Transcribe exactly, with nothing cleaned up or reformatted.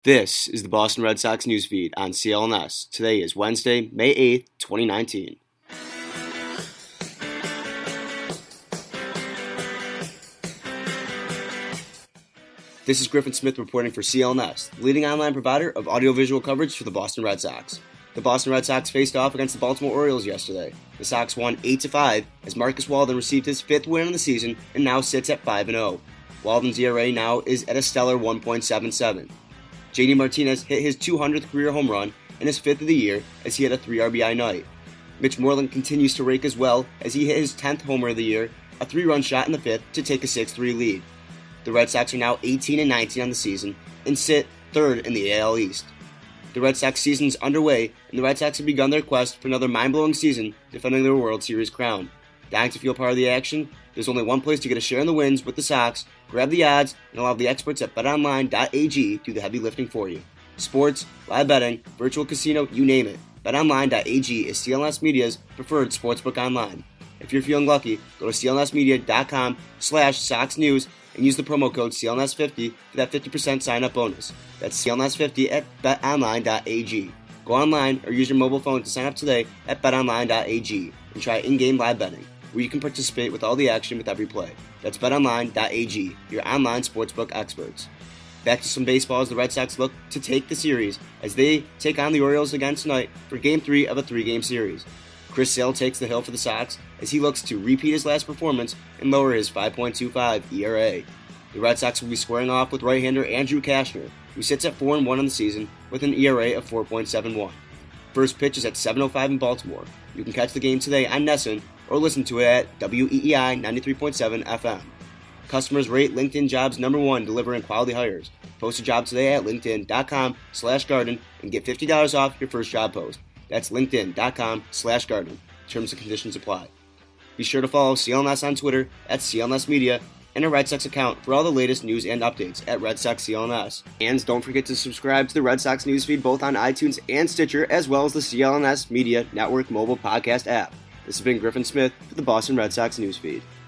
This is the Boston Red Sox newsfeed on C L N S. Today is Wednesday, May eighth, twenty nineteen. This is Griffin Smith reporting for C L N S, the leading online provider of audiovisual coverage for the Boston Red Sox. The Boston Red Sox faced off against the Baltimore Orioles yesterday. The Sox won eight to five as Marcus Walden received his fifth win of the season and now sits at five and oh. Walden's E R A now is at a stellar one point seven seven. J D Martinez hit his two hundredth career home run and his fifth of the year as he had a three R B I night. Mitch Moreland continues to rake as well as he hit his tenth homer of the year, a three-run shot in the fifth to take a six three lead. The Red Sox are now eighteen and nineteen on the season and sit third in the A L East. The Red Sox season is underway and the Red Sox have begun their quest for another mind-blowing season defending their World Series crown. Dying to feel part of the action? There's only one place to get a share in the wins with the Sox. Grab the odds and allow the experts at bet online dot a g do the heavy lifting for you. Sports, live betting, virtual casino, you name it. bet online dot a g is C L N S Media's preferred sportsbook online. If you're feeling lucky, go to C L N S media dot com slash Sox News and use the promo code C L N S fifty for that fifty percent sign-up bonus. That's C L N S fifty at bet online dot a g. Go online or use your mobile phone to sign up today at bet online dot a g and try in-game live betting, where you can participate with all the action with every play. That's bet online dot a g, your online sportsbook experts. Back to some baseball as the Red Sox look to take the series as they take on the Orioles again tonight for Game three of a three-game series. Chris Sale takes the hill for the Sox as he looks to repeat his last performance and lower his five point two five E R A. The Red Sox will be squaring off with right-hander Andrew Cashner, who sits at four and one on the season with an E R A of four point seven one. First pitch is at seven oh five in Baltimore. You can catch the game today on NESN or listen to it at W E E I ninety-three point seven F M. Customers rate LinkedIn Jobs number one delivering quality hires. Post a job today at linkedin dot com slash garden and get fifty dollars off your first job post. That's linkedin dot com slash garden. Terms and conditions apply. Be sure to follow C L N S on Twitter at C L N S Media and our Red Sox account for all the latest news and updates at Red Sox C L N S. And don't forget to subscribe to the Red Sox newsfeed both on iTunes and Stitcher, as well as the C L N S Media Network mobile podcast app. This has been Griffin Smith for the Boston Red Sox newsfeed.